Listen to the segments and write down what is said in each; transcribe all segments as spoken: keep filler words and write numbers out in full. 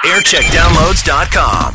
aircheck downloads dot com.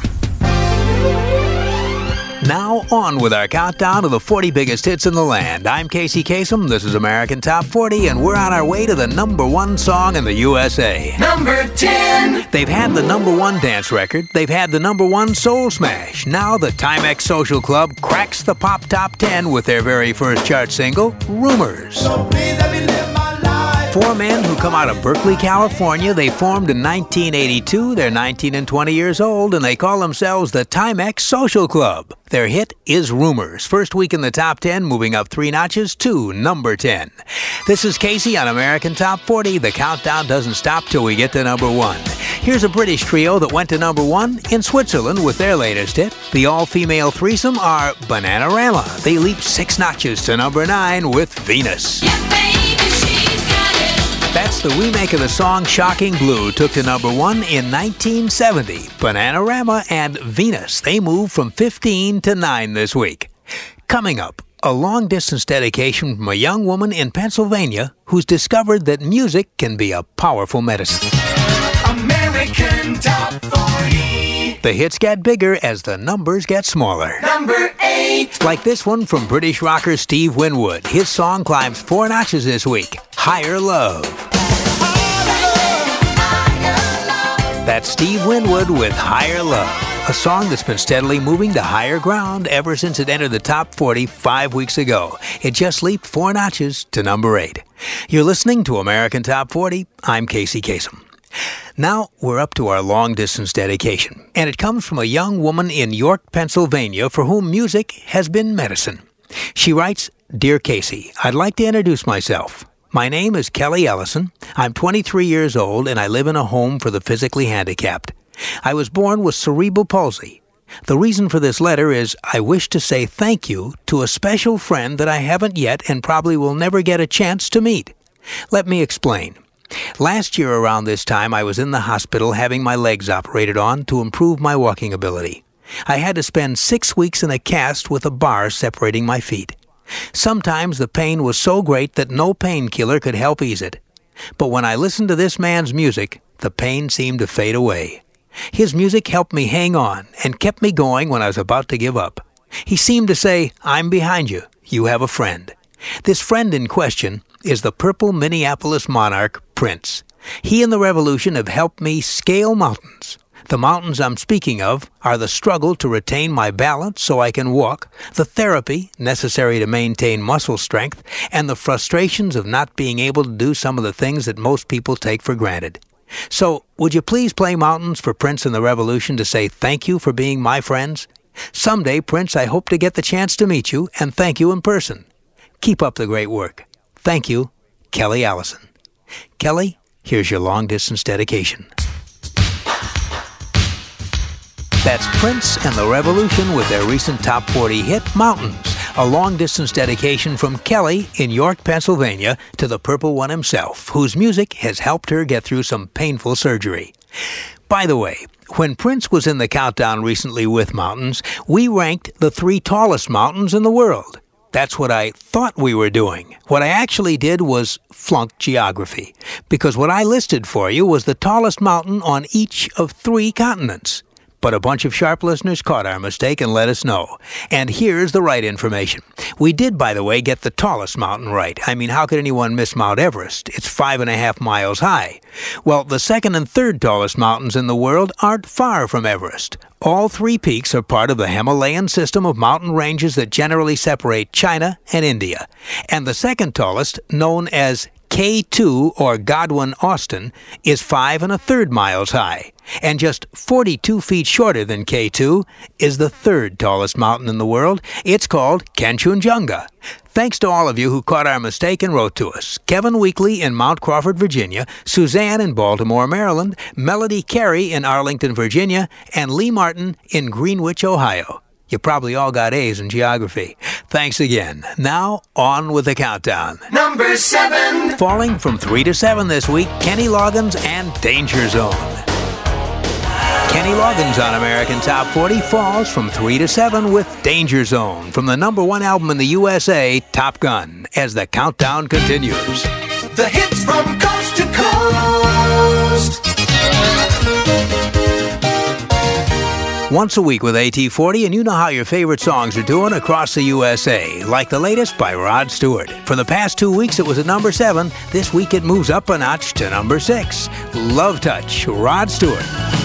Now on with our countdown of the forty biggest hits in the land. I'm Casey Kasem, this is American Top forty, and we're on our way to the number one song in the U S A. Number ten. They've had the number one dance record, they've had the number one soul smash. Now the Timex Social Club cracks the pop top ten with their very first chart single, Rumors. So please let me live my life. Four men who come out of Berkeley, California. They formed in nineteen eighty-two. They're nineteen and twenty years old, and they call themselves the Timex Social Club. Their hit is Rumors. First week in the top ten, moving up three notches to number ten. This is Casey on American Top forty. The countdown doesn't stop till we get to number one. Here's a British trio that went to number one in Switzerland with their latest hit. The all-female threesome are Bananarama. They leap six notches to number nine with Venus. Yeah, baby, she's got it. That's the remake of the song Shocking Blue, took to number one in nineteen seventy. Bananarama and Venus, they moved from fifteen to nine this week. Coming up, a long-distance dedication from a young woman in Pennsylvania who's discovered that music can be a powerful medicine. American Top forty. The hits get bigger as the numbers get smaller. Number eight. Like this one from British rocker Steve Winwood. His song climbs four notches this week, Higher Love. That's Steve Winwood with Higher Love, a song that's been steadily moving to higher ground ever since it entered the top forty five weeks ago. It just leaped four notches to number eight. You're listening to American Top forty. I'm Casey Kasem. Now we're up to our long-distance dedication, and it comes from a young woman in York, Pennsylvania, for whom music has been medicine. She writes, Dear Casey, I'd like to introduce myself. My name is Kelly Ellison. I'm twenty-three years old, and I live in a home for the physically handicapped. I was born with cerebral palsy. The reason for this letter is I wish to say thank you to a special friend that I haven't yet and probably will never get a chance to meet. Let me explain. Last year around this time, I was in the hospital having my legs operated on to improve my walking ability. I had to spend six weeks in a cast with a bar separating my feet. Sometimes the pain was so great that no painkiller could help ease it. But when I listened to this man's music, the pain seemed to fade away. His music helped me hang on and kept me going when I was about to give up. He seemed to say, I'm behind you. You have a friend. This friend in question is the purple Minneapolis monarch, Prince. He and the Revolution have helped me scale mountains. The mountains I'm speaking of are the struggle to retain my balance so I can walk, the therapy necessary to maintain muscle strength, and the frustrations of not being able to do some of the things that most people take for granted. So, would you please play Mountains for Prince and the Revolution to say thank you for being my friends? Someday, Prince, I hope to get the chance to meet you and thank you in person. Keep up the great work. Thank you, Kelly Allison. Kelly, here's your long-distance dedication. That's Prince and the Revolution with their recent top forty hit, Mountains, a long-distance dedication from Kelly in York, Pennsylvania, to the Purple One himself, whose music has helped her get through some painful surgery. By the way, when Prince was in the countdown recently with Mountains, we ranked the three tallest mountains in the world. That's what I thought we were doing. What I actually did was flunk geography, because what I listed for you was the tallest mountain on each of three continents. But a bunch of sharp listeners caught our mistake and let us know. And here's the right information. We did, by the way, get the tallest mountain right. I mean, how could anyone miss Mount Everest? It's five and a half miles high. Well, the second and third tallest mountains in the world aren't far from Everest. All three peaks are part of the Himalayan system of mountain ranges that generally separate China and India. And the second tallest, known as K two, or Godwin-Austen, is five and a third miles high. And just forty-two feet shorter than K two is the third tallest mountain in the world. It's called Kanchenjunga. Thanks to all of you who caught our mistake and wrote to us. Kevin Weekly in Mount Crawford, Virginia, Suzanne in Baltimore, Maryland, Melody Carey in Arlington, Virginia, and Lee Martin in Greenwich, Ohio. You probably all got A's in geography. Thanks again. Now, on with the countdown. Number seven. Falling from three to seven this week, Kenny Loggins and Danger Zone. Kenny Loggins on American Top forty falls from three to seven with Danger Zone from the number one album in the U S A, Top Gun, as the countdown continues. The hits from coast to coast. Once a week with A T forty, and you know how your favorite songs are doing across the U S A, like the latest by Rod Stewart. For the past two weeks, it was at number seven. This week, it moves up a notch to number six. Love Touch, Rod Stewart.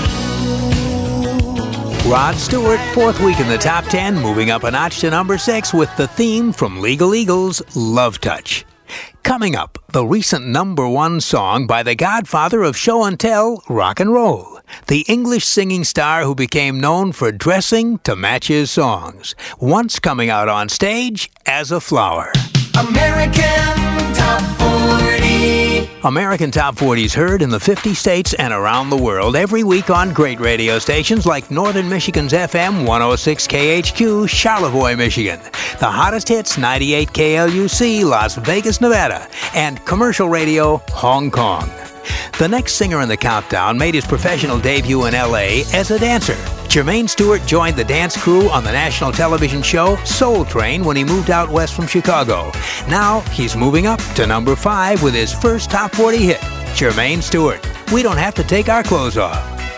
Rod Stewart, fourth week in the top ten, moving up a notch to number six with the theme from Legal Eagles, Love Touch. Coming up, the recent number one song by the godfather of show and tell rock and roll, the English singing star who became known for dressing to match his songs, once coming out on stage as a flower. American Top forty. American Top forty is heard in the fifty states and around the world every week on great radio stations like Northern Michigan's F M one oh six K H Q, Charlevoix, Michigan, the hottest hits ninety-eight K L U C, Las Vegas, Nevada, and commercial radio, Hong Kong. The next singer in the countdown made his professional debut in L A as a dancer. Jermaine Stewart joined the dance crew on the national television show Soul Train when he moved out west from Chicago. Now he's moving up to number five with his first top forty hit, Jermaine Stewart. We don't have to take our clothes off.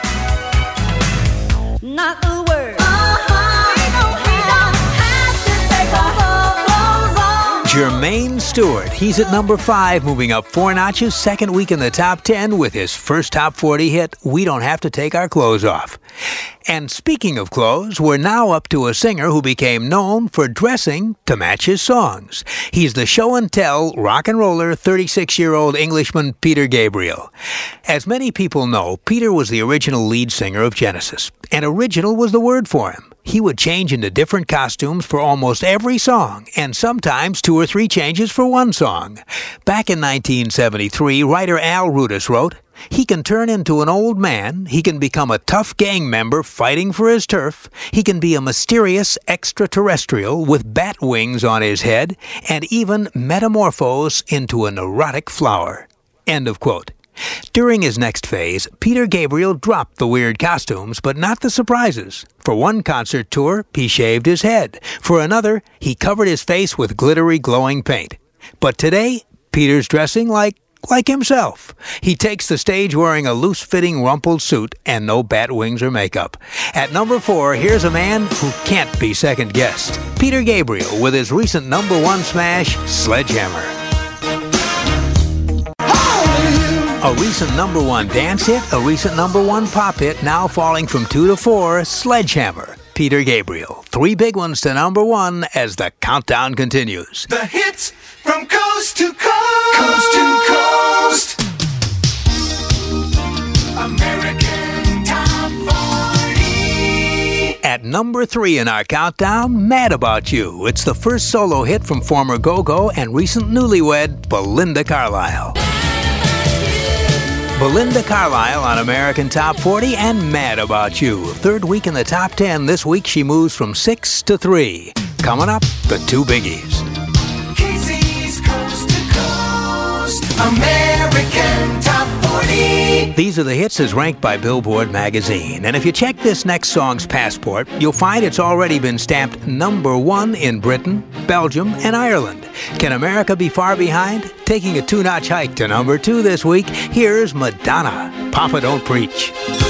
Not a word. Uh-huh. We don't, we don't have to take our clothes off. Jermaine Stewart. He's at number five, moving up four notches, second week in the top ten with his first top forty hit, We Don't Have to Take Our Clothes Off. And speaking of clothes, we're now up to a singer who became known for dressing to match his songs. He's the show and tell rock and roller thirty-six-year-old Englishman Peter Gabriel. As many people know, Peter was the original lead singer of Genesis, and original was the word for him. He would change into different costumes for almost every song, and sometimes two or three changes for one song. Back in nineteen seventy-three, writer Al Rudis wrote, "He can turn into an old man, he can become a tough gang member fighting for his turf, he can be a mysterious extraterrestrial with bat wings on his head, and even metamorphose into a neurotic flower." End of quote. During his next phase, Peter Gabriel dropped the weird costumes, but not the surprises. For one concert tour, he shaved his head. For another, he covered his face with glittery, glowing paint. But today, Peter's dressing like like himself. He takes the stage wearing a loose-fitting rumpled suit and no bat wings or makeup. At number four, here's a man who can't be second-guessed. Peter Gabriel with his recent number one smash, Sledgehammer. A recent number one dance hit, a recent number one pop hit, now falling from two to four, Sledgehammer. Peter Gabriel. Three big ones to number one as the countdown continues. The hits from coast to coast. Coast to coast. American Top forty. At number three in our countdown, Mad About You. It's the first solo hit from former Go-Go and recent newlywed, Belinda Carlisle. Belinda Carlisle on American Top forty and Mad About You. Third week in the top ten. This week she moves from six to three. Coming up, the two biggies. Casey's Coast to Coast. American Top forty. These are the hits as ranked by Billboard magazine. And if you check this next song's passport, you'll find it's already been stamped number one in Britain, Belgium, and Ireland. Can America be far behind? Taking a two-notch hike to number two this week, here's Madonna, Papa Don't Preach.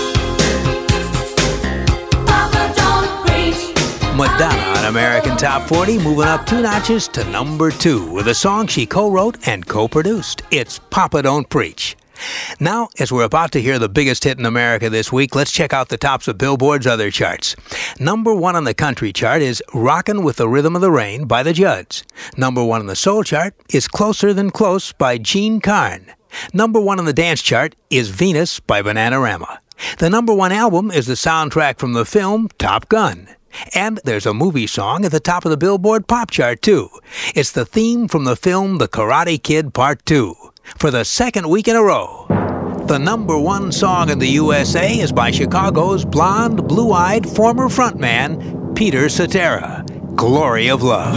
Papa, don't preach. Madonna on American Top forty, moving up two notches to number two with a song she co-wrote and co-produced. It's Papa Don't Preach. Now, as we're about to hear the biggest hit in America this week, let's check out the tops of Billboard's other charts. Number one on the country chart is Rockin' with the Rhythm of the Rain by the Judds. Number one on the soul chart is Closer Than Close by Gene Carn. Number one on the dance chart is Venus by Bananarama. The number one album is the soundtrack from the film Top Gun. And there's a movie song at the top of the Billboard pop chart, too. It's the theme from the film The Karate Kid Part two. For the second week in a row, the number one song in the U S A is by Chicago's blonde, blue-eyed former frontman, Peter Cetera, Glory of Love.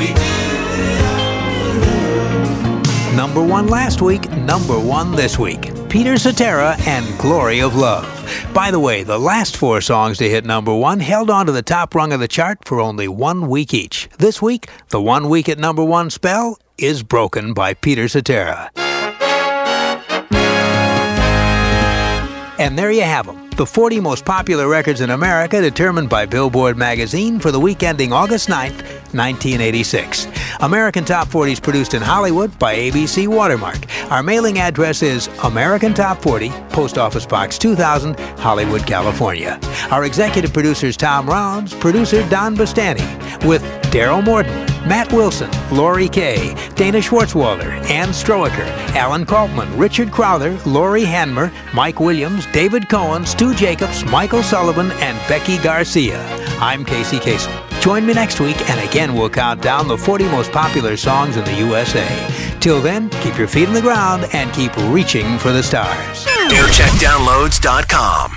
Number one last week, number one this week. Peter Cetera and Glory of Love. By the way, the last four songs to hit number one held on to the top rung of the chart for only one week each. This week, the one week at number one spell is Broken by Peter Cetera. And there you have them, the forty most popular records in America determined by Billboard magazine for the week ending August ninth, nineteen eighty-six. American Top forty is produced in Hollywood by A B C Watermark. Our mailing address is American Top forty, Post Office Box two thousand, Hollywood, California. Our executive producer is Tom Rounds, producer Don Bastani, with Daryl Morton, Matt Wilson, Lori Kay, Dana Schwartzwalder, Ann Stroecker, Alan Kaufman, Richard Crowther, Lori Hanmer, Mike Williams, David Cohen, Stu Jacobs, Michael Sullivan, and Becky Garcia. I'm Casey Kasem. Join me next week, and again we'll count down the forty most popular songs in the U S A. Till then, keep your feet on the ground and keep reaching for the stars. aircheck downloads dot com